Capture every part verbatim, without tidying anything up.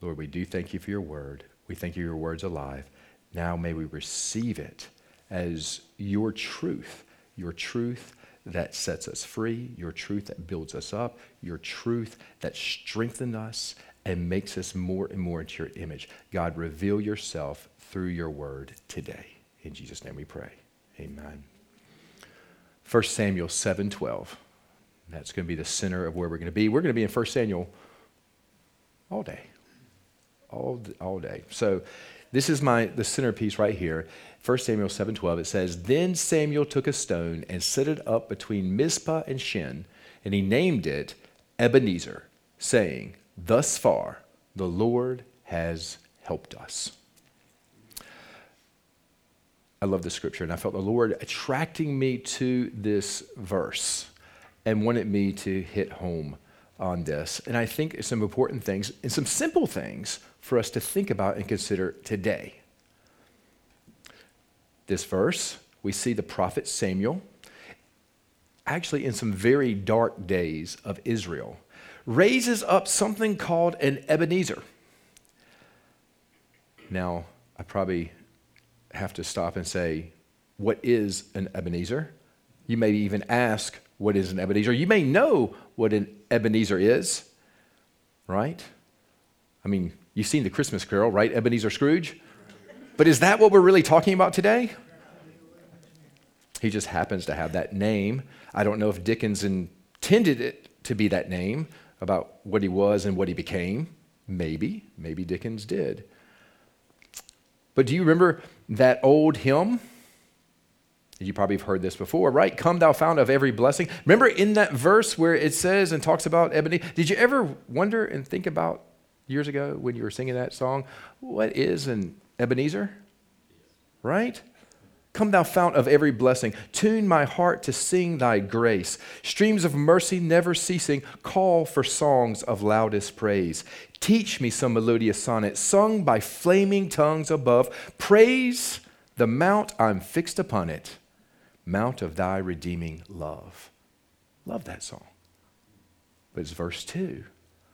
Lord, we do thank you for your word. We thank you your word's alive. Now may we receive it as your truth, your truth that sets us free, your truth that builds us up, your truth that strengthens us and makes us more and more into your image. God, reveal yourself through your word today. In Jesus' name we pray. Amen. First Samuel seven twelve. That's going to be the center of where we're going to be. We're going to be in First Samuel all day. All, all day. So this is my the centerpiece right here. First Samuel seven twelve, it says, Then Samuel took a stone and set it up between Mizpah and Shin, and he named it Ebenezer, saying, Thus far the Lord has helped us. I love the scripture, and I felt the Lord attracting me to this verse and wanted me to hit home on this. And I think it's some important things and some simple things for us to think about and consider today. This verse, we see the prophet Samuel, actually in some very dark days of Israel, raises up something called an Ebenezer. Now, I probably have to stop and say, what is an Ebenezer? You may even ask, what is an Ebenezer? You may know what an Ebenezer is, right? I mean, you've seen the Christmas Carol, right? Ebenezer Scrooge. But is that what we're really talking about today? He just happens to have that name. I don't know if Dickens intended it to be that name about what he was and what he became. Maybe. Maybe Dickens did. But do you remember that old hymn? You probably have heard this before, right? Come thou fount of every blessing. Remember in that verse where it says and talks about Ebenezer? Did you ever wonder and think about years ago when you were singing that song, what is an Ebenezer? Right? Come thou fount of every blessing. Tune my heart to sing thy grace. Streams of mercy never ceasing. Call for songs of loudest praise. Teach me some melodious sonnet sung by flaming tongues above. Praise the mount I'm fixed upon it. Mount of thy redeeming love. Love that song. But it's verse two.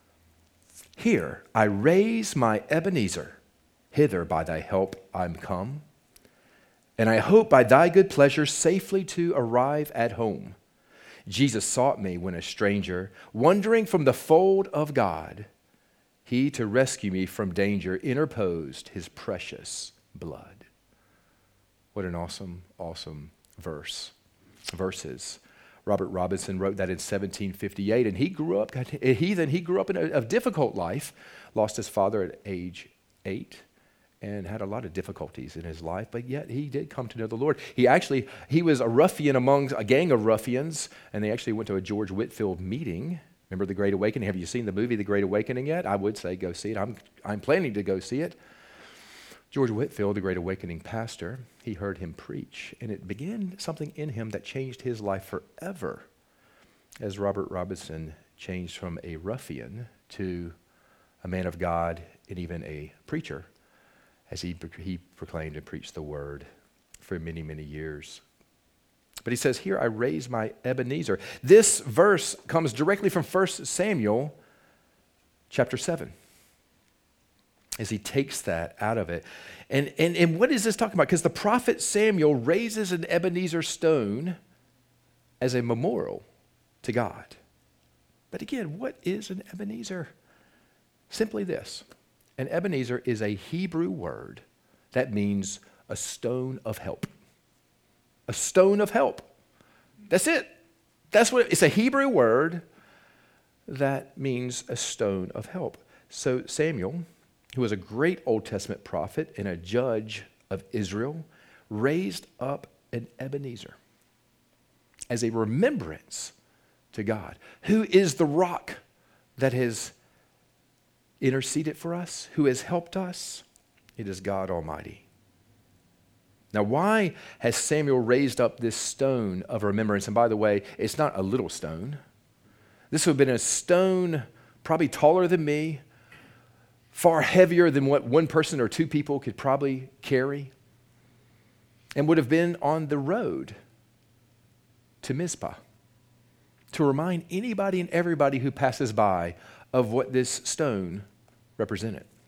Here I raise my Ebenezer. Hither by thy help I'm come. And I hope by thy good pleasure safely to arrive at home. Jesus sought me when a stranger, wandering from the fold of God. He, to rescue me from danger, interposed his precious blood. What an awesome, awesome verse. Verses. Robert Robinson wrote that in seventeen fifty-eight, and he grew up, a heathen, he grew up in a, a difficult life, lost his father at age eight, and had a lot of difficulties in his life, but yet he did come to know the Lord. He actually, he was a ruffian among a gang of ruffians, and they actually went to a George Whitefield meeting. Remember The Great Awakening? Have you seen the movie The Great Awakening yet? I would say go see it. I'm, I'm planning to go see it. George Whitefield, the Great Awakening pastor, he heard him preach, and it began something in him that changed his life forever, as Robert Robinson changed from a ruffian to a man of God and even a preacher, as he, he proclaimed and preached the word for many, many years. But he says, here I raise my Ebenezer. This verse comes directly from First Samuel chapter seven. As he takes that out of it. And, and, and what is this talking about? Because the prophet Samuel raises an Ebenezer stone as a memorial to God. But again, what is an Ebenezer? Simply this. An Ebenezer is a Hebrew word that means a stone of help. A stone of help. That's it. That's what it's a Hebrew word that means a stone of help. So Samuel, who was a great Old Testament prophet and a judge of Israel, raised up an Ebenezer as a remembrance to God, who is the rock that has interceded for us, who has helped us. It is God Almighty. Now, why has Samuel raised up this stone of remembrance? And by the way, it's not a little stone. This would have been a stone probably taller than me, far heavier than what one person or two people could probably carry, and would have been on the road to Mizpah to remind anybody and everybody who passes by of what this stone represented.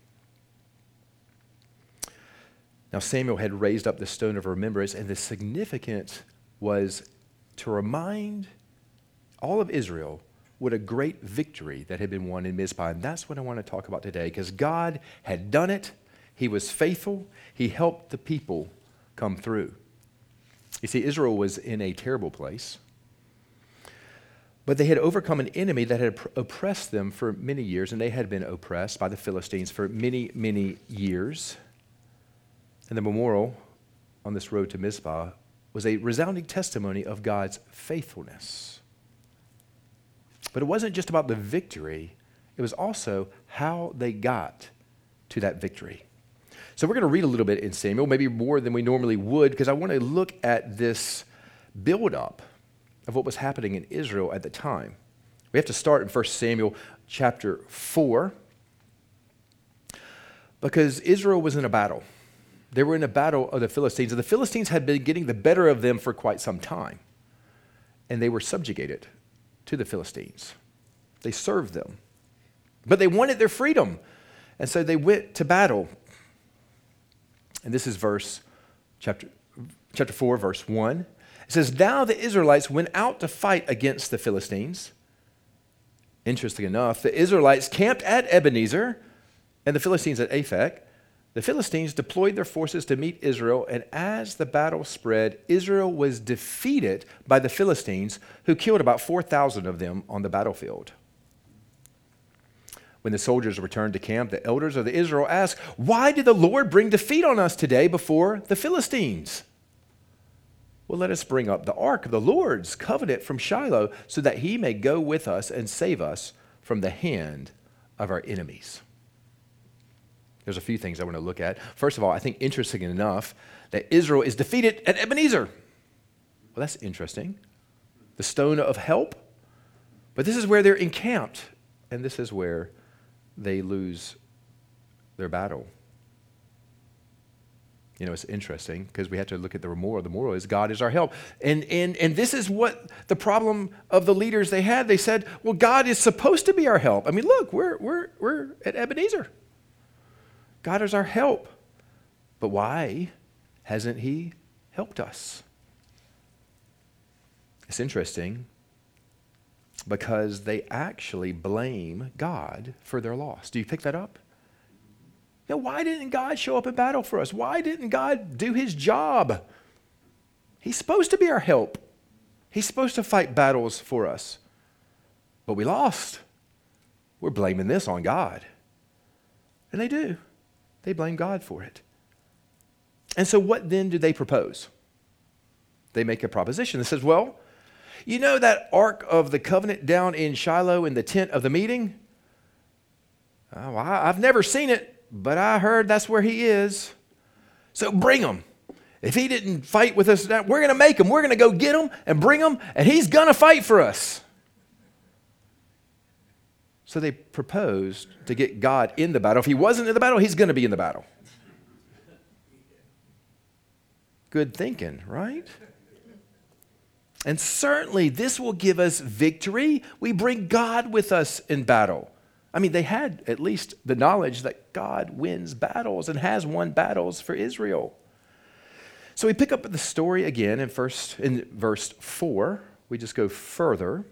Now Samuel had raised up the stone of remembrance, and the significance was to remind all of Israel what a great victory that had been won in Mizpah. And that's what I want to talk about today, because God had done it. He was faithful. He helped the people come through. You see, Israel was in a terrible place, but they had overcome an enemy that had oppressed them for many years, and they had been oppressed by the Philistines for many, many years. And the memorial on this road to Mizpah was a resounding testimony of God's faithfulness. But it wasn't just about the victory, it was also how they got to that victory. So we're going to read a little bit in Samuel, maybe more than we normally would, because I want to look at this buildup of what was happening in Israel at the time. We have to start in First Samuel chapter four, because Israel was in a battle. They were in a battle of the Philistines, and the Philistines had been getting the better of them for quite some time, and they were subjugated to the Philistines. They served them, but they wanted their freedom, and so they went to battle. And this is verse chapter chapter four, verse one. It says, "Now the Israelites went out to fight against the Philistines." Interesting enough, the Israelites camped at Ebenezer, and the Philistines at Aphek. The Philistines deployed their forces to meet Israel, and as the battle spread, Israel was defeated by the Philistines, who killed about four thousand of them on the battlefield. When the soldiers returned to camp, the elders of the Israel asked, "Why did the Lord bring defeat on us today before the Philistines?" "Well, let us bring up the ark of the Lord's covenant from Shiloh, so that he may go with us and save us from the hand of our enemies." There's a few things I want to look at. First of all, I think interesting enough that Israel is defeated at Ebenezer. Well, that's interesting. The stone of help. But this is where they're encamped, and this is where they lose their battle. You know, it's interesting because we have to look at the moral. The moral is God is our help. And, and, and this is what the problem of the leaders they had. They said, well, God is supposed to be our help. I mean, look, we're, we're, we're at Ebenezer. God is our help. But why hasn't he helped us? It's interesting because they actually blame God for their loss. Do you pick that up? Now, why didn't God show up in battle for us? Why didn't God do his job? He's supposed to be our help. He's supposed to fight battles for us. But we lost. We're blaming this on God. And they do. They blame God for it. And so what then do they propose? They make a proposition that says, well, you know that Ark of the Covenant down in Shiloh in the tent of the meeting? Oh, I, I've never seen it, but I heard that's where he is. So bring him. If he didn't fight with us, we're going to make him. We're going to go get him and bring him, and he's going to fight for us. So they proposed to get God in the battle. If he wasn't in the battle, he's going to be in the battle. Good thinking, right? And certainly this will give us victory. We bring God with us in battle. I mean, they had at least the knowledge that God wins battles and has won battles for Israel. So we pick up the story again in, first, in verse four. We just go further.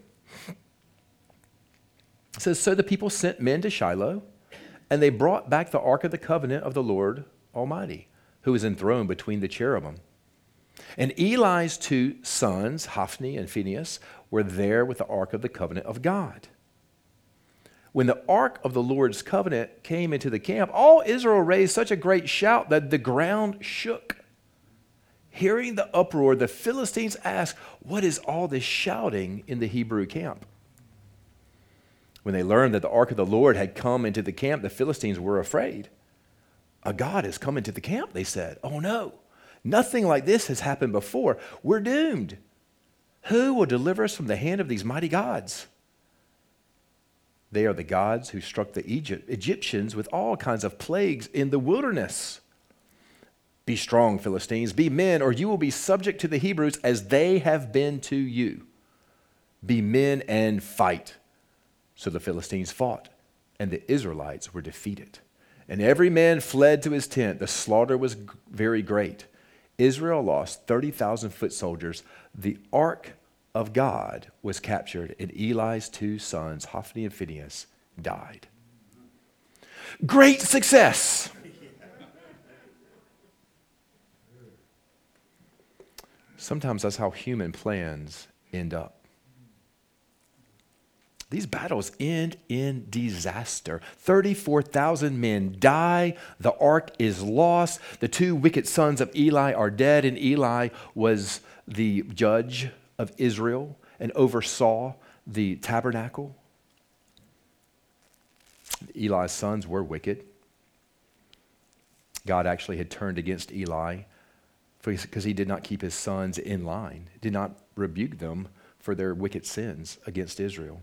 It says, so the people sent men to Shiloh, and they brought back the ark of the covenant of the Lord Almighty, who was enthroned between the cherubim. And Eli's two sons, Hophni and Phinehas, were there with the ark of the covenant of God. When the ark of the Lord's covenant came into the camp, all Israel raised such a great shout that the ground shook. Hearing the uproar, the Philistines asked, what is all this shouting in the Hebrew camp? When they learned that the ark of the Lord had come into the camp, the Philistines were afraid. A god has come into the camp, they said. Oh no, nothing like this has happened before. We're doomed. Who will deliver us from the hand of these mighty gods? They are the gods who struck the Egypt, Egyptians with all kinds of plagues in the wilderness. Be strong, Philistines, be men, or you will be subject to the Hebrews as they have been to you. Be men and fight. So the Philistines fought, and the Israelites were defeated. and every man fled to his tent. The slaughter was g- very great. Israel lost thirty thousand foot soldiers. The ark of God was captured, and Eli's two sons, Hophni and Phinehas, died. Great success. Sometimes that's how human plans end up. These battles end in disaster. thirty-four thousand men die. The ark is lost. The two wicked sons of Eli are dead, and Eli was the judge of Israel and oversaw the tabernacle. Eli's sons were wicked. God actually had turned against Eli because he did not keep his sons in line, did not rebuke them for their wicked sins against Israel.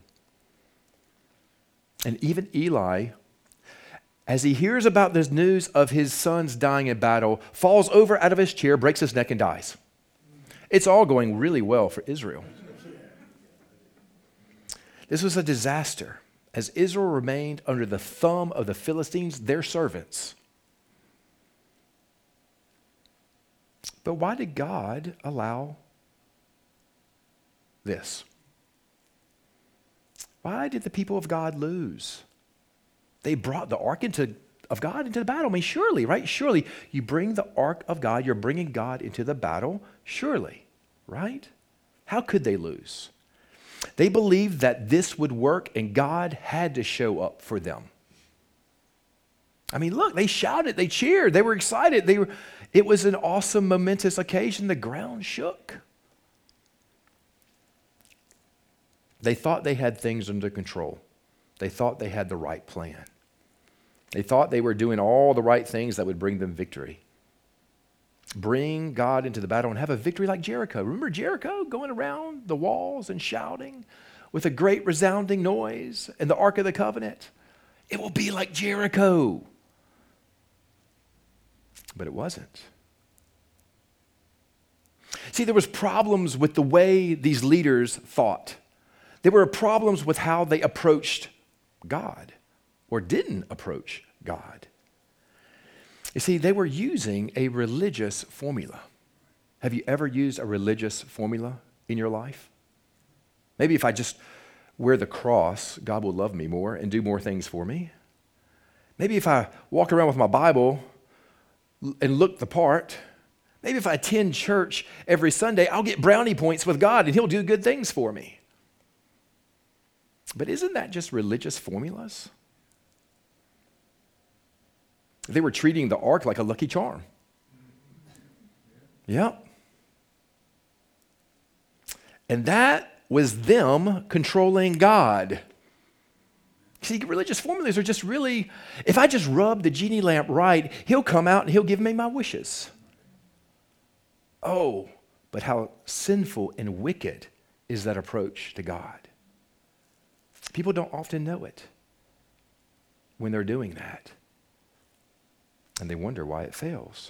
And even Eli, as he hears about this news of his sons dying in battle, falls over out of his chair, breaks his neck, and dies. It's all going really well for Israel. This was a disaster, as Israel remained under the thumb of the Philistines, their servants. But why did God allow this? Why did the people of God lose? They brought the ark into, of God into the battle. I mean, surely, right? Surely you bring the ark of God, you're bringing God into the battle, surely, right? How could they lose? They believed that this would work and God had to show up for them. I mean, look, they shouted, they cheered, they were excited. They were, it was an awesome, momentous occasion. The ground shook. They thought they had things under control. They thought they had the right plan. They thought they were doing all the right things that would bring them victory. Bring God into the battle and have a victory like Jericho. Remember Jericho going around the walls and shouting with a great resounding noise and the Ark of the Covenant? It will be like Jericho. But it wasn't. See, there was problems with the way these leaders thought. There were problems with how they approached God or didn't approach God. You see, they were using a religious formula. Have you ever used a religious formula in your life? Maybe if I just wear the cross, God will love me more and do more things for me. Maybe if I walk around with my Bible and look the part, maybe if I attend church every Sunday, I'll get brownie points with God and he'll do good things for me. But isn't that just religious formulas? They were treating the ark like a lucky charm. Yep. And that was them controlling God. See, religious formulas are just really, if I just rub the genie lamp right, he'll come out and he'll give me my wishes. Oh, but how sinful and wicked is that approach to God? People don't often know it when they're doing that. And they wonder why it fails.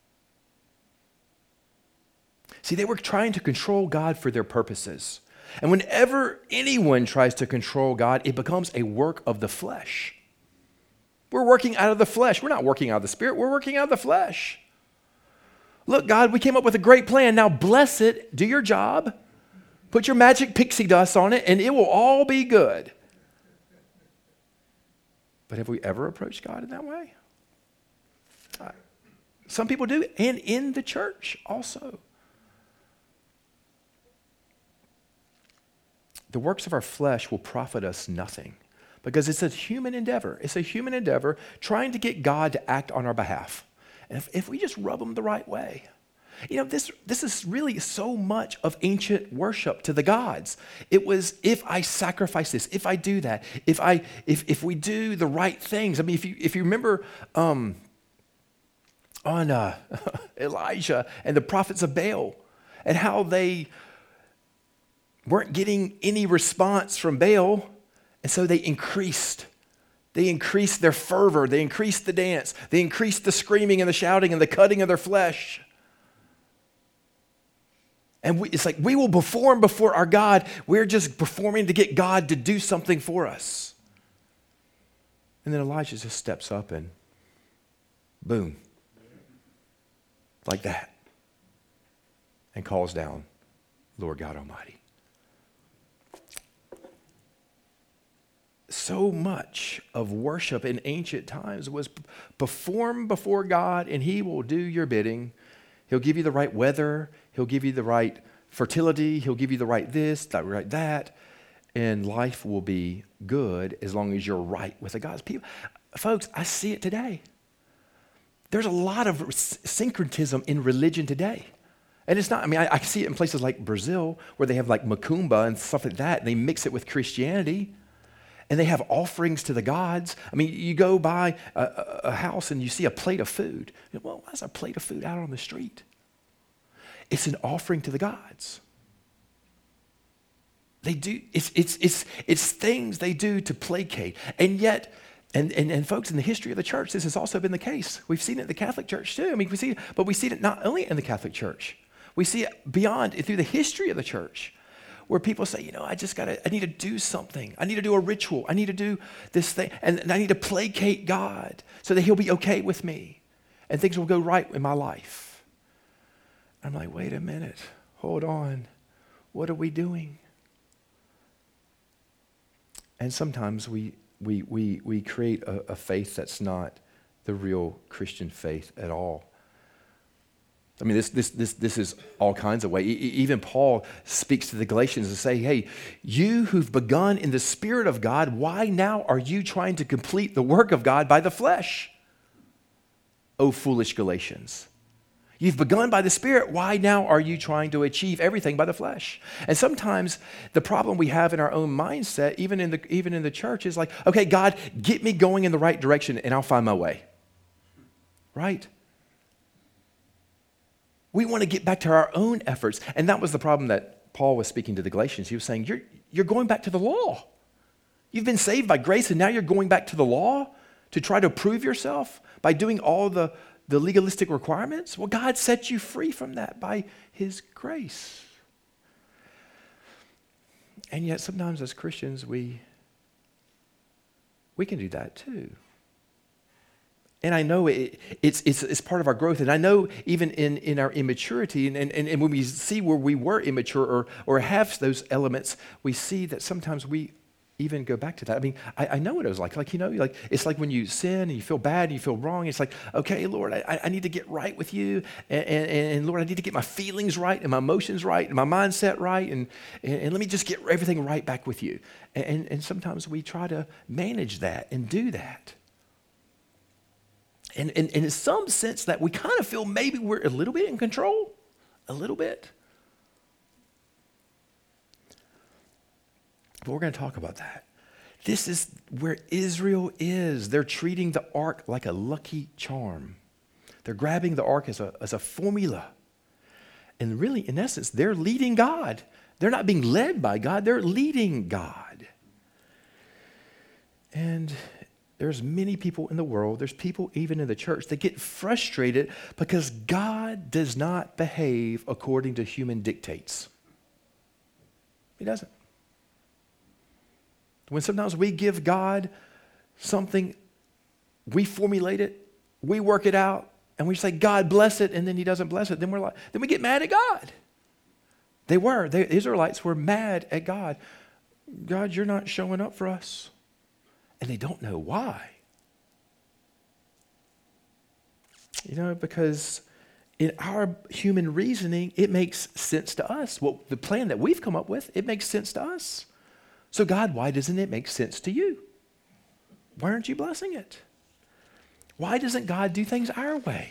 See, they were trying to control God for their purposes. And whenever anyone tries to control God, it becomes a work of the flesh. We're working out of the flesh. We're not working out of the spirit. We're working out of the flesh. Look, God, we came up with a great plan. Now bless it. Do your job. Put your magic pixie dust on it, and it will all be good. But have we ever approached God in that way? Uh, some people do, and in the church also. The works of our flesh will profit us nothing because it's a human endeavor. It's a human endeavor trying to get God to act on our behalf. And if, if we just rub him the right way. You know, this, this is really so much of ancient worship to the gods. It was, if I sacrifice this, if I do that, if I if if we do the right things. I mean, if you if you remember um, on uh, Elijah and the prophets of Baal and how they weren't getting any response from Baal, and so they increased. They increased their fervor. They increased the dance. They increased the screaming and the shouting and the cutting of their flesh. And we, it's like we will perform before our God. We're just performing to get God to do something for us. And then Elijah just steps up and Boom. Like that. And calls down Lord God Almighty. So much of worship in ancient times was performed before God, and he will do your bidding. He'll give you the right weather. He'll give you the right fertility. He'll give you the right this, the right that. And life will be good as long as you're right with the God's people. Folks, I see it today. There's a lot of syncretism in religion today. And it's not, I mean, I, I see it in places like Brazil where they have like macumba and stuff like that, and they mix it with Christianity. And they have offerings to the gods. I mean, you go by a, a, a house and you see a plate of food. Well, why is a plate of food out on the street? It's an offering to the gods. They do, it's, it's, it's, it's things they do to placate. And yet, and, and, and folks, in the history of the church, this has also been the case. We've seen it in the Catholic Church too. I mean, we see it, but we see it not only in the Catholic Church. We see it beyond, through the history of the church, where people say, you know, I just gotta, I need to do something. I need to do a ritual. I need to do this thing. And, and I need to placate God so that he'll be okay with me. And things will go right in my life. I'm like, wait a minute. Hold on. What are we doing? And sometimes we we we we create a, a faith that's not the real Christian faith at all. I mean, this this this this is all kinds of ways. E- even Paul speaks to the Galatians and say, "Hey, you who've begun in the Spirit of God, why now are you trying to complete the work of God by the flesh? O foolish Galatians! You've begun by the Spirit. Why now are you trying to achieve everything by the flesh?" And sometimes the problem we have in our own mindset, even in the even in the church, is like, "Okay, God, get me going in the right direction, and I'll find my way." Right? We want to get back to our own efforts. And that was the problem that Paul was speaking to the Galatians. He was saying, you're, you're going back to the law. You've been saved by grace, and now you're going back to the law to try to prove yourself by doing all the, the legalistic requirements? Well, God set you free from that by his grace. And yet sometimes as Christians, we, we can do that too. And I know it, it's, it's, it's part of our growth. And I know even in, in our immaturity, and, and, and when we see where we were immature or, or have those elements, we see that sometimes we even go back to that. I mean, I, I know what it was like. Like, you know, like it's like when you sin and you feel bad and you feel wrong. It's like, okay, Lord, I, I need to get right with you. And, and, and Lord, I need to get my feelings right and my emotions right and my mindset right. And, and, and let me just get everything right back with you. And, and sometimes we try to manage that and do that. And, and, and in some sense that we kind of feel maybe we're a little bit in control, a little bit. But we're going to talk about that. This is where Israel is. They're treating the ark like a lucky charm. They're grabbing the ark as a, as a formula. And really, in essence, they're leading God. They're not being led by God. They're leading God. And there's many people in the world, there's people even in the church that get frustrated because God does not behave according to human dictates. He doesn't. When sometimes we give God something, we formulate it, we work it out, and we say, God bless it, and then he doesn't bless it, then we're like, then we get mad at God. They were, the Israelites were mad at God. God, you're not showing up for us. And they don't know why. You know, because in our human reasoning, it makes sense to us. Well, the plan that we've come up with, it makes sense to us. So God, why doesn't it make sense to you? Why aren't you blessing it? Why doesn't God do things our way?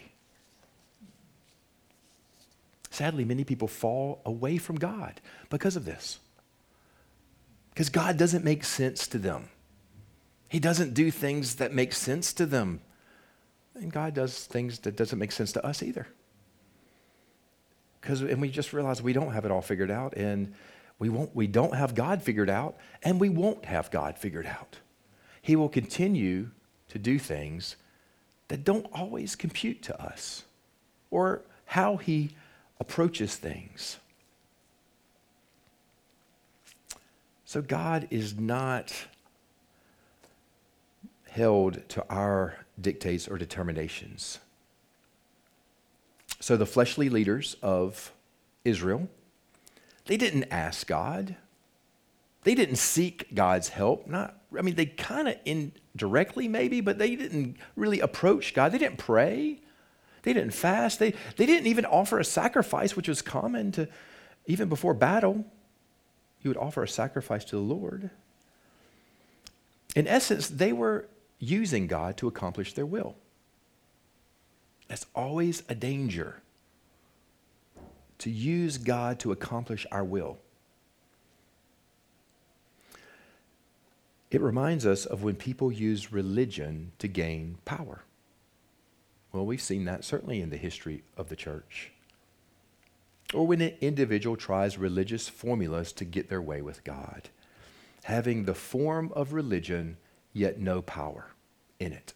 Sadly, many people fall away from God because of this. Because God doesn't make sense to them. He doesn't do things that make sense to them. And God does things that doesn't make sense to us either. Because and we just realize we don't have it all figured out, and we won't we don't have God figured out, and we won't have God figured out. He will continue to do things that don't always compute to us, or how he approaches things. So God is not held to our dictates or determinations. So the fleshly leaders of Israel, they didn't ask God. They didn't seek God's help. Not, I mean, they kind of indirectly maybe, but they didn't really approach God. They didn't pray. They didn't fast. They, they didn't even offer a sacrifice, which was common to, even before battle, you would offer a sacrifice to the Lord. In essence, they were using God to accomplish their will. That's always a danger, to use God to accomplish our will. It reminds us of when people use religion to gain power. Well, we've seen that certainly in the history of the church. Or when an individual tries religious formulas to get their way with God, having the form of religion, yet no power in it.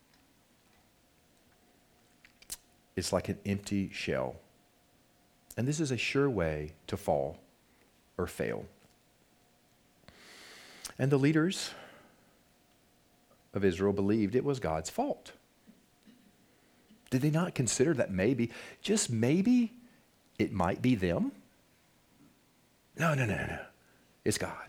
It's like an empty shell. And this is a sure way to fall or fail. And the leaders of Israel believed it was God's fault. Did they not consider that maybe, just maybe, it might be them? No, no, no, no. It's God.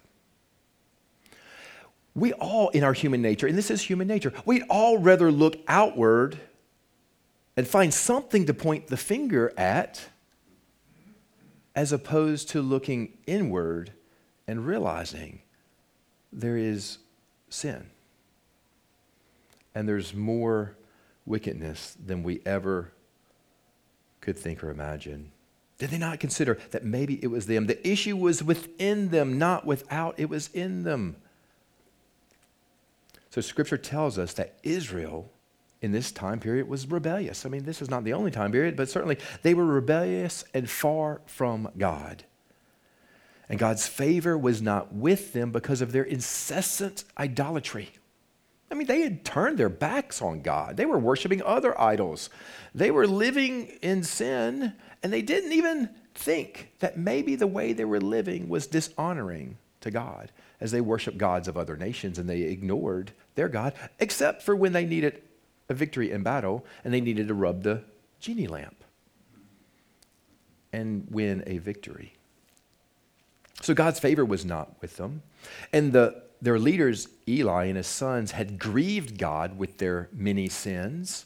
We all, in our human nature, and this is human nature, we'd all rather look outward and find something to point the finger at as opposed to looking inward and realizing there is sin. And there's more wickedness than we ever could think or imagine. Did they not consider that maybe it was them? The issue was within them, not without. It was in them. So Scripture tells us that Israel in this time period was rebellious. I mean, this is not the only time period, but certainly they were rebellious and far from God. And God's favor was not with them because of their incessant idolatry. I mean, they had turned their backs on God. They were worshiping other idols. They were living in sin, and they didn't even think that maybe the way they were living was dishonoring to God as they worshiped gods of other nations, and they ignored their God, except for when they needed a victory in battle and they needed to rub the genie lamp and win a victory. So God's favor was not with them. And the, their leaders, Eli and his sons, had grieved God with their many sins.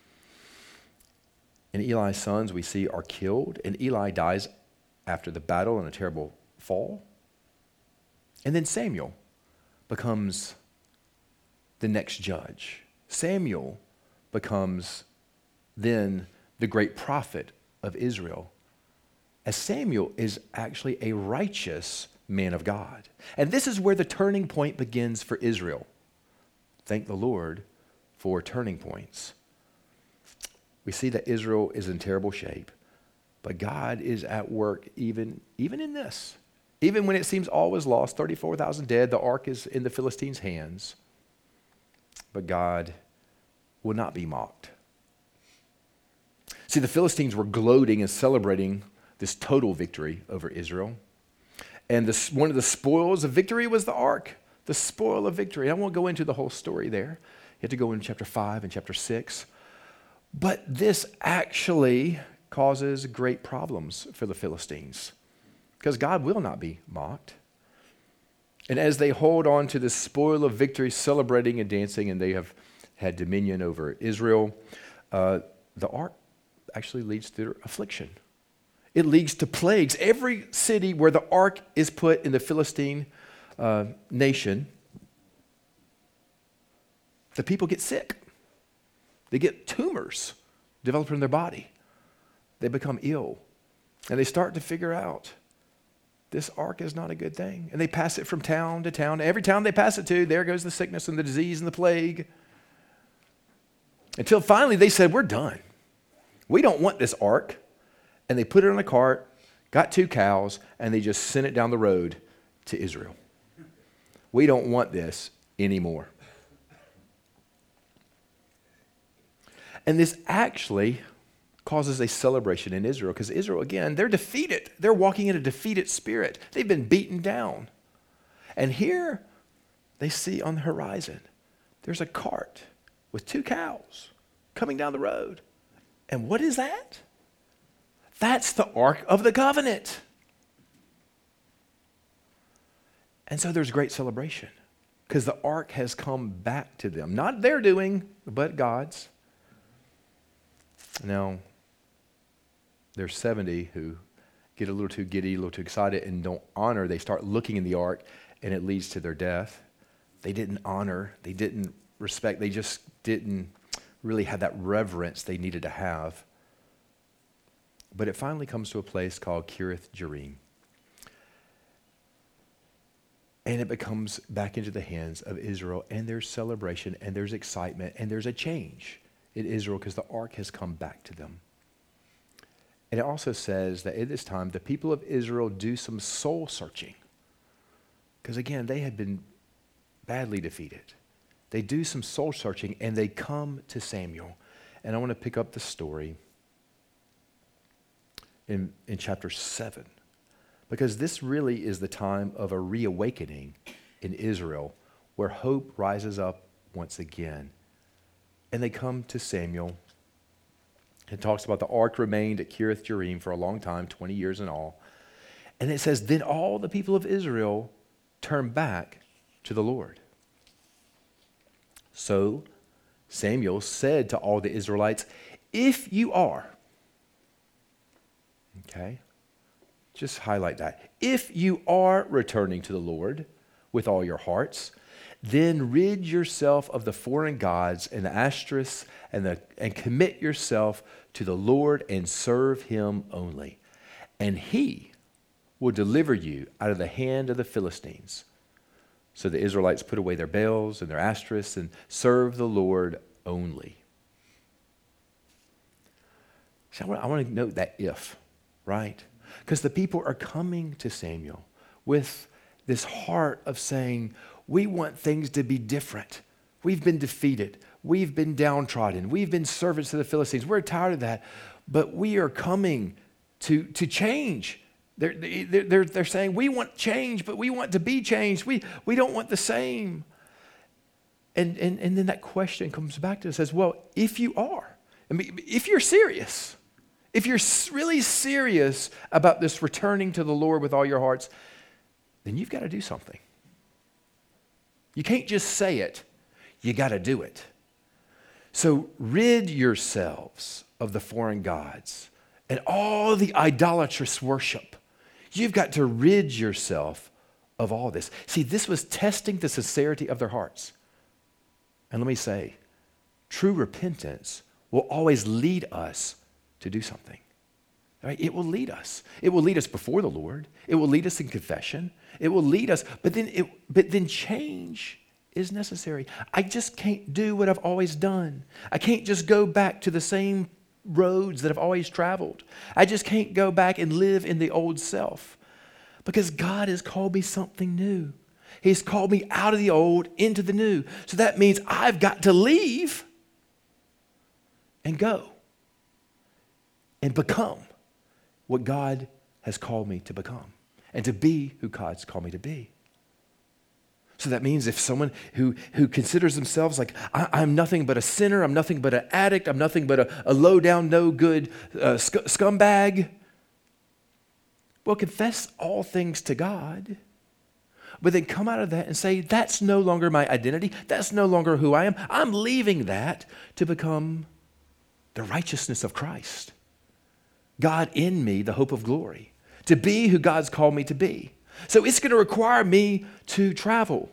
And Eli's sons, we see, are killed. And Eli dies after the battle in a terrible fall. And then Samuel becomes the next judge. Samuel becomes then the great prophet of Israel, as Samuel is actually a righteous man of God. And this is where the turning point begins for Israel. Thank the Lord for turning points. We see that Israel is in terrible shape, but God is at work even, even in this. Even when it seems all was lost, thirty-four thousand dead, the ark is in the Philistines' hands, but God will not be mocked. See, the Philistines were gloating and celebrating this total victory over Israel. And this, one of the spoils of victory was the ark, the spoil of victory. I won't go into the whole story there. You have to go into chapter five and chapter six. But this actually causes great problems for the Philistines because God will not be mocked. And as they hold on to the spoil of victory, celebrating and dancing, and they have had dominion over Israel, uh, the ark actually leads to affliction. It leads to plagues. Every city where the ark is put in the Philistine uh, nation, the people get sick. They get tumors developed in their body. They become ill. And they start to figure out this ark is not a good thing. And they pass it from town to town. Every town they pass it to, there goes the sickness and the disease and the plague. Until finally they said, we're done. We don't want this ark. And they put it on a cart, got two cows, and they just sent it down the road to Israel. We don't want this anymore. And this actually causes a celebration in Israel because Israel, again, they're defeated. They're walking in a defeated spirit. They've been beaten down. And here they see on the horizon, there's a cart with two cows coming down the road. And what is that? That's the Ark of the Covenant. And so there's great celebration because the ark has come back to them. Not their doing, but God's. Now, there's seventy who get a little too giddy, a little too excited, and don't honor. They start looking in the ark, and it leads to their death. They didn't honor. They didn't respect. They just didn't really have that reverence they needed to have. But it finally comes to a place called Kiriath Jearim. And it becomes back into the hands of Israel, and there's celebration, and there's excitement, and there's a change in Israel because the ark has come back to them. And it also says that at this time, the people of Israel do some soul searching. Because again, they had been badly defeated. They do some soul searching, and they come to Samuel. And I want to pick up the story in, in chapter seven. Because this really is the time of a reawakening in Israel where hope rises up once again. And they come to Samuel. It talks about the ark remained at Kiriath Jearim for a long time, twenty years in all. And it says, then all the people of Israel turned back to the Lord. So Samuel said to all the Israelites, if you are, okay, just highlight that. If you are returning to the Lord with all your hearts, then rid yourself of the foreign gods and the Ashtoreths and, the, and commit yourself to the Lord and serve him only. And he will deliver you out of the hand of the Philistines. So the Israelites put away their Baals and their Ashtoreths and serve the Lord only. So I want, I want to note that if, right? Because the people are coming to Samuel with this heart of saying, we want things to be different. We've been defeated. We've been downtrodden. We've been servants to the Philistines. We're tired of that. But we are coming to, to change. They're, they're, they're saying, we want change, but we want to be changed. We, we don't want the same. And, and, and then that question comes back to us and says, well, if you are, I mean, if you're serious, if you're really serious about this returning to the Lord with all your hearts, then you've got to do something. You can't just say it. You got to do it. So rid yourselves of the foreign gods and all the idolatrous worship. You've got to rid yourself of all this. See, this was testing the sincerity of their hearts. And let me say, true repentance will always lead us to do something. Right? It will lead us. It will lead us before the Lord. It will lead us in confession. It will lead us, but then it, but then change is necessary. I just can't do what I've always done. I can't just go back to the same roads that I've always traveled. I just can't go back and live in the old self because God has called me something new. He's called me out of the old into the new. So that means I've got to leave and go and become what God has called me to become and to be who God's called me to be. So that means if someone who, who considers themselves like, I, I'm nothing but a sinner, I'm nothing but an addict, I'm nothing but a, a low-down, no-good uh, sc- scumbag, well, confess all things to God, but then come out of that and say, that's no longer my identity, that's no longer who I am. I'm leaving that to become the righteousness of Christ. God in me, the hope of glory, to be who God's called me to be. So it's going to require me to travel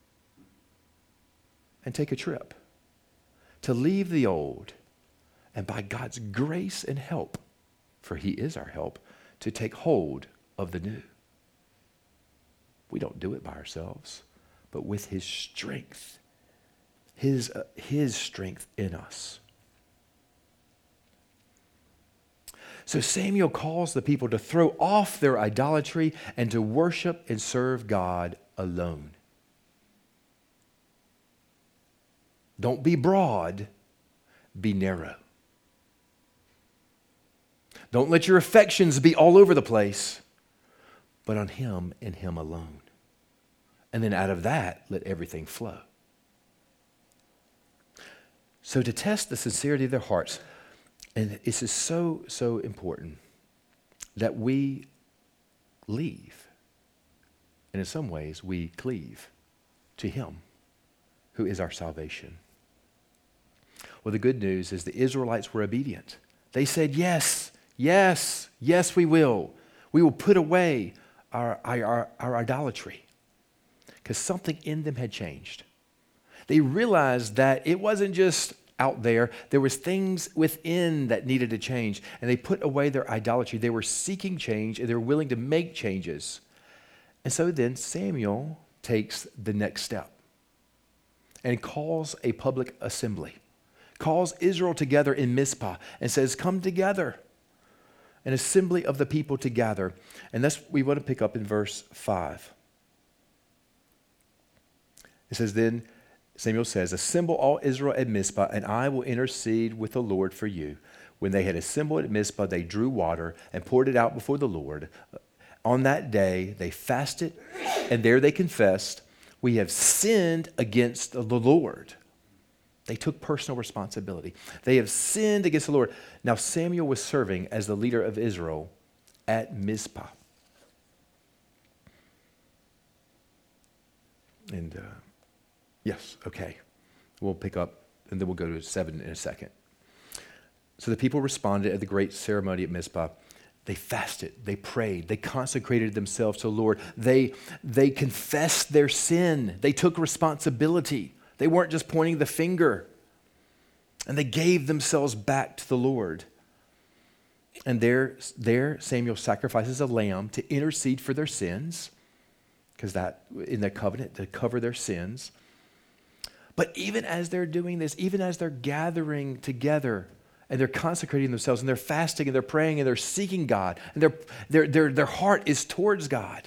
and take a trip, to leave the old, and by God's grace and help, for he is our help, to take hold of the new. We don't do it by ourselves, but with his strength, his, uh, his strength in us. So Samuel calls the people to throw off their idolatry and to worship and serve God alone. Don't be broad, be narrow. Don't let your affections be all over the place, but on him and him alone. And then out of that, let everything flow. So to test the sincerity of their hearts, and this is so, so important. that we leave. And in some ways, we cleave to him who is our salvation. Well, the good news is the Israelites were obedient. They said, yes, yes, yes, we will. We will put away our, our, our idolatry, because something in them had changed. They realized that it wasn't just out there. There was things within that needed to change, and they put away their idolatry. They were seeking change, and they were willing to make changes. And so then Samuel takes the next step and calls a public assembly, calls Israel together in Mizpah and says, come together, an assembly of the people together. And that's what we want to pick up in verse five. It says, then Samuel says, assemble all Israel at Mizpah, and I will intercede with the Lord for you. When they had assembled at Mizpah, they drew water and poured it out before the Lord. On that day, they fasted, and there they confessed, we have sinned against the Lord. They took personal responsibility. They have sinned against the Lord. Now, Samuel was serving as the leader of Israel at Mizpah. And, uh, yes, okay. We'll pick up, and then we'll go to seven in a second. So the people responded at the great ceremony at Mizpah. They fasted, they prayed, they consecrated themselves to the Lord. They, they confessed their sin. They took responsibility. They weren't just pointing the finger. And they gave themselves back to the Lord. And there, there Samuel sacrifices a lamb to intercede for their sins, because that in the covenant to cover their sins. But even as they're doing this, even as they're gathering together and they're consecrating themselves and they're fasting and they're praying and they're seeking God and their, their, their, their heart is towards God,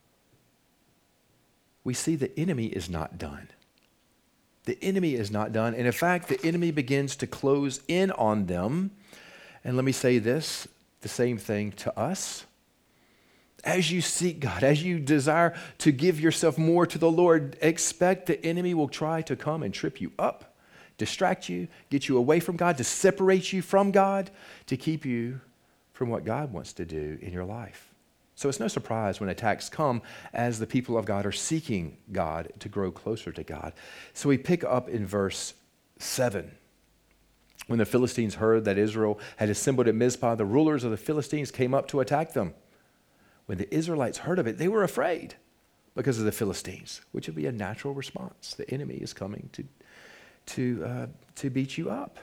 we see the enemy is not done. The enemy is not done. And in fact, the enemy begins to close in on them. And let me say this, the same thing to us. As you seek God, as you desire to give yourself more to the Lord, expect the enemy will try to come and trip you up, distract you, get you away from God, to separate you from God, to keep you from what God wants to do in your life. So it's no surprise when attacks come as the people of God are seeking God to grow closer to God. So we pick up in verse seven. When the Philistines heard that Israel had assembled at Mizpah, the rulers of the Philistines came up to attack them. When the Israelites heard of it, they were afraid because of the Philistines, which would be a natural response. The enemy is coming to, to, uh, to beat you up.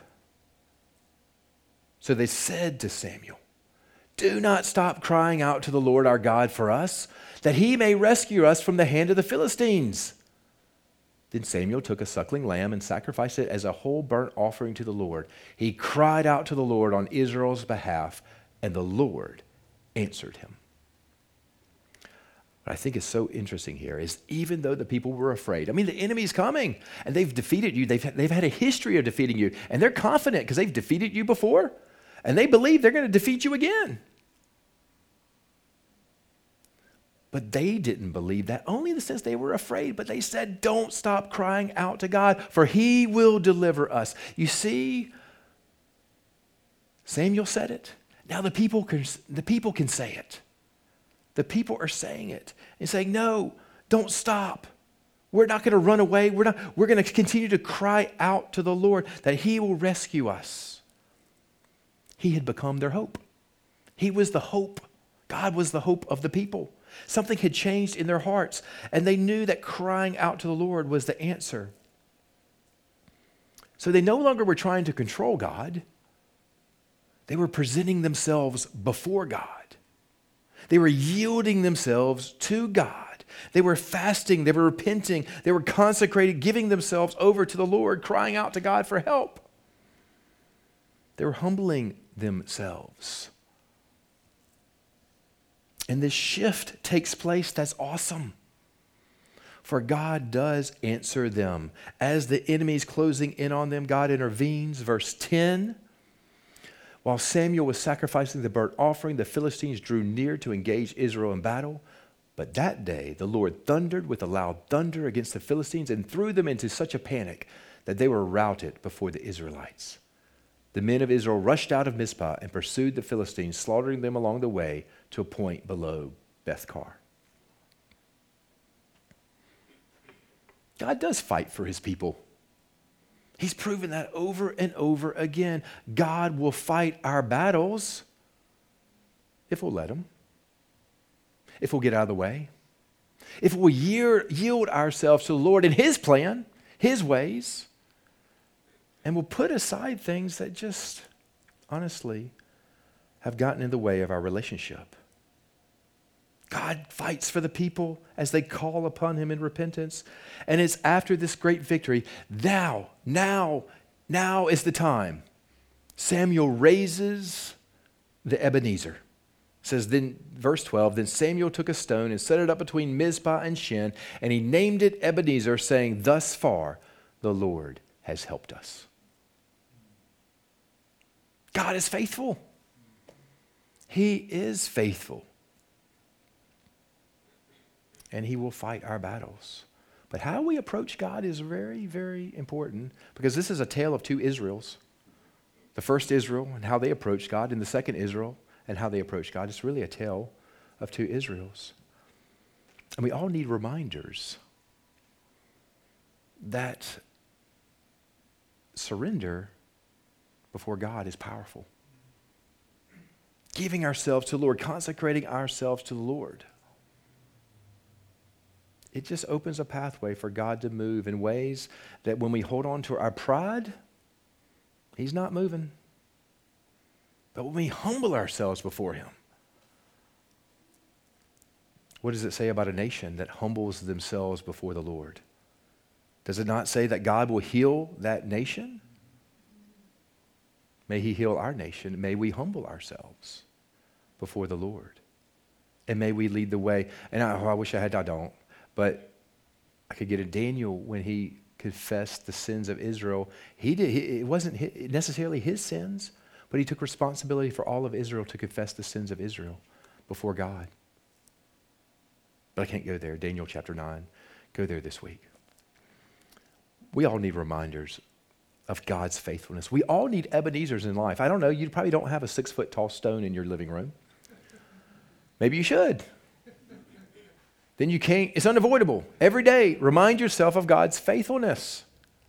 So they said to Samuel, do not stop crying out to the Lord our God for us, that he may rescue us from the hand of the Philistines. Then Samuel took a suckling lamb and sacrificed it as a whole burnt offering to the Lord. He cried out to the Lord on Israel's behalf, and the Lord answered him. What I think is so interesting here is even though the people were afraid, I mean, the enemy's coming and they've defeated you. They've, they've had a history of defeating you, and they're confident because they've defeated you before, and they believe they're going to defeat you again. But they didn't believe that, only in the sense they were afraid. But they said, don't stop crying out to God, for he will deliver us. You see, Samuel said it. Now the people can, the people can say it. The people are saying it and saying, no, don't stop. We're not going to run away. We're not, we're going to continue to cry out to the Lord that he will rescue us. He had become their hope. He was the hope. God was the hope of the people. Something had changed in their hearts, and they knew that crying out to the Lord was the answer. So they no longer were trying to control God. They were presenting themselves before God. They were yielding themselves to God. They were fasting. They were repenting. They were consecrated, giving themselves over to the Lord, crying out to God for help. They were humbling themselves. And this shift takes place. That's awesome. For God does answer them. As the enemy is closing in on them, God intervenes. Verse ten. While Samuel was sacrificing the burnt offering, the Philistines drew near to engage Israel in battle. But that day, the Lord thundered with a loud thunder against the Philistines and threw them into such a panic that they were routed before the Israelites. the men of Israel rushed out of Mizpah and pursued the Philistines, slaughtering them along the way to a point below Beth-kar. God does fight for his people. He's proven that over and over again. God will fight our battles if we'll let him, if we'll get out of the way, if we'll yield ourselves to the Lord in his plan, his ways, and we'll put aside things that just, honestly, have gotten in the way of our relationship. God fights for the people as they call upon him in repentance. And it's after this great victory, now, now, now is the time. Samuel raises the Ebenezer. It says, then, verse twelve, then Samuel took a stone and set it up between Mizpah and Shen, and he named it Ebenezer, saying, thus far the Lord has helped us. God is faithful. He is faithful. And he will fight our battles. But how we approach God is very, very important, because this is a tale of two Israels. The first Israel and how they approached God, and the second Israel and how they approached God. It's really a tale of two Israels. And we all need reminders that surrender before God is powerful. Giving ourselves to the Lord, consecrating ourselves to the Lord. It just opens a pathway for God to move in ways that when we hold on to our pride, he's not moving. But when we humble ourselves before him, what does it say about a nation that humbles themselves before the Lord? Does it not say that God will heal that nation? May he heal our nation. May we humble ourselves before the Lord. And may we lead the way. And I, oh, I wish I had, I don't. But I could get a Daniel when he confessed the sins of Israel. He did. It wasn't necessarily his sins, but he took responsibility for all of Israel to confess the sins of Israel before God. But I can't go there. Daniel chapter nine. Go there this week. We all need reminders of God's faithfulness. We all need Ebenezers in life. I don't know. You probably don't have a six foot tall stone in your living room. Maybe you should. Then you can't, it's unavoidable. Every day, remind yourself of God's faithfulness.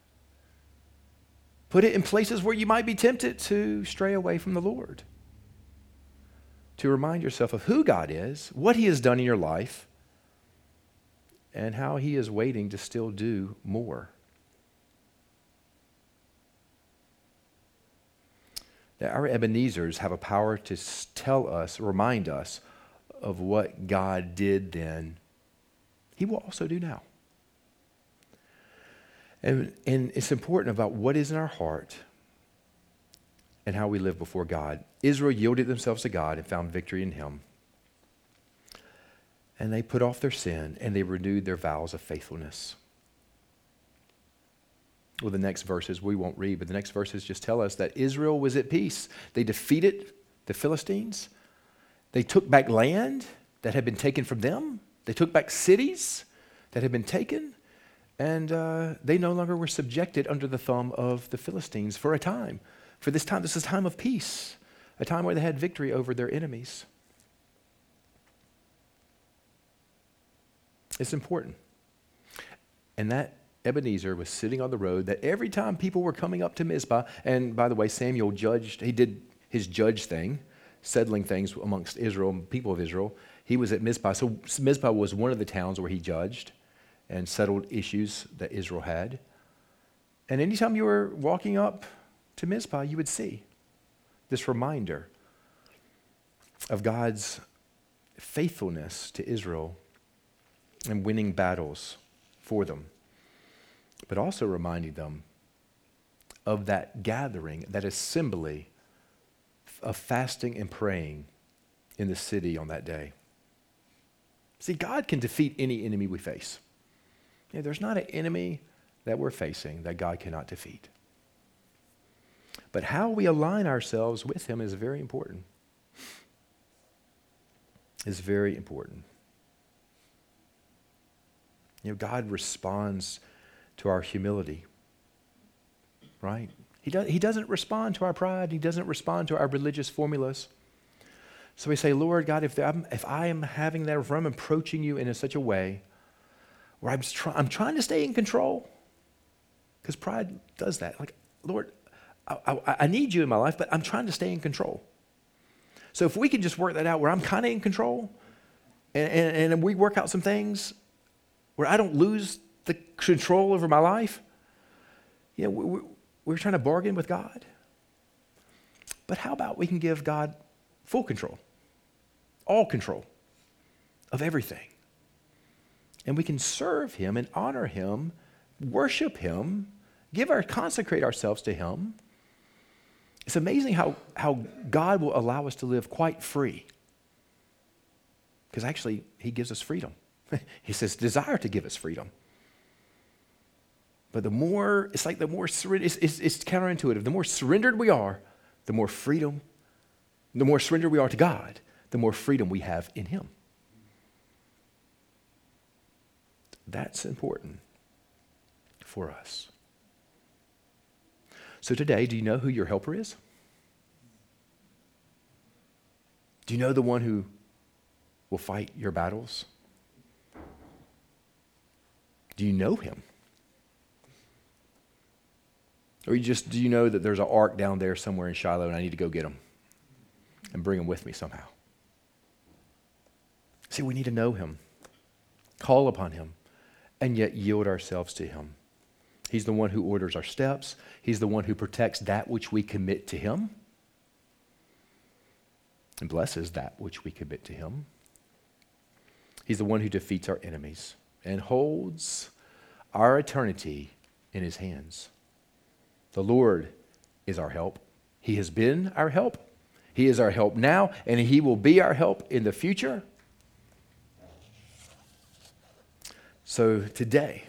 Put it in places where you might be tempted to stray away from the Lord. To remind yourself of who God is, what he has done in your life, and how he is waiting to still do more. That our Ebenezers have a power to tell us, remind us of what God did then. He will also do now. And, and it's important about what is in our heart and how we live before God. Israel yielded themselves to God and found victory in him. And they put off their sin and they renewed their vows of faithfulness. Well, the next verses we won't read, but the next verses just tell us that Israel was at peace. They defeated the Philistines. They took back land that had been taken from them. They took back cities that had been taken, and uh, they no longer were subjected under the thumb of the Philistines for a time. For this time, this is a time of peace, a time where they had victory over their enemies. It's important. And that Ebenezer was sitting on the road that every time people were coming up to Mizpah, and by the way, Samuel judged, he did his judge thing, settling things amongst Israel, people of Israel. He was at Mizpah. So Mizpah was one of the towns where he judged and settled issues that Israel had. And anytime you were walking up to Mizpah, you would see this reminder of God's faithfulness to Israel and winning battles for them, but also reminding them of that gathering, that assembly of fasting and praying in the city on that day. See, God can defeat any enemy we face. Yeah, there's not an enemy that we're facing that God cannot defeat. But how we align ourselves with him is very important. Is very important. You know, God responds to our humility, right? He, does, he doesn't respond to our pride. He doesn't respond to our religious formulas. So we say, Lord God, if, I'm, if I am having that, if I'm approaching you in a, such a way where I'm, try, I'm trying to stay in control, because pride does that. Like, Lord, I, I, I need you in my life, but I'm trying to stay in control. So if we can just work that out where I'm kind of in control, and, and, and we work out some things where I don't lose the control over my life, you know, we, we're trying to bargain with God. But how about we can give God full control, all control of everything. And we can serve him and honor him, worship him, give our, consecrate ourselves to him. It's amazing how, how God will allow us to live quite free. Because actually, he gives us freedom. He says, desire to give us freedom. But the more, it's like the more, it's, it's, it's counterintuitive. The more surrendered we are, the more freedom, the more surrendered we are to God, the more freedom we have in him. That's important for us. So today, do you know who your helper is? Do you know the one who will fight your battles? Do you know him? Or you just, do you know that there's an ark down there somewhere in Shiloh and I need to go get him and bring him with me somehow? See, we need to know him, call upon him, and yet yield ourselves to him. He's the one who orders our steps. He's the one who protects that which we commit to him and blesses that which we commit to him. He's the one who defeats our enemies and holds our eternity in his hands. The Lord is our help. He has been our help. He is our help now, and he will be our help in the future. So today,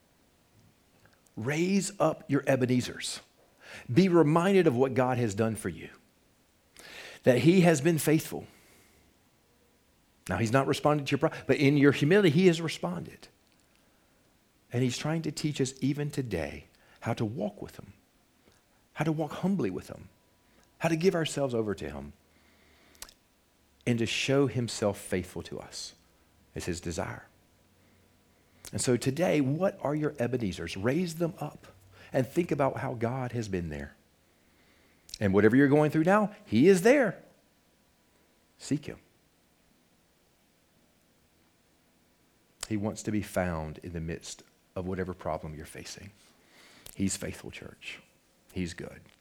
raise up your Ebenezers. Be reminded of what God has done for you, that he has been faithful. Now, he's not responded to your problem, but in your humility, he has responded. And he's trying to teach us even today how to walk with him, how to walk humbly with him, how to give ourselves over to him, and to show himself faithful to us is his desire. And so today, what are your Ebenezers? Raise them up and think about how God has been there. And whatever you're going through now, he is there. Seek him. He wants to be found in the midst of whatever problem you're facing. He's faithful, church. He's good.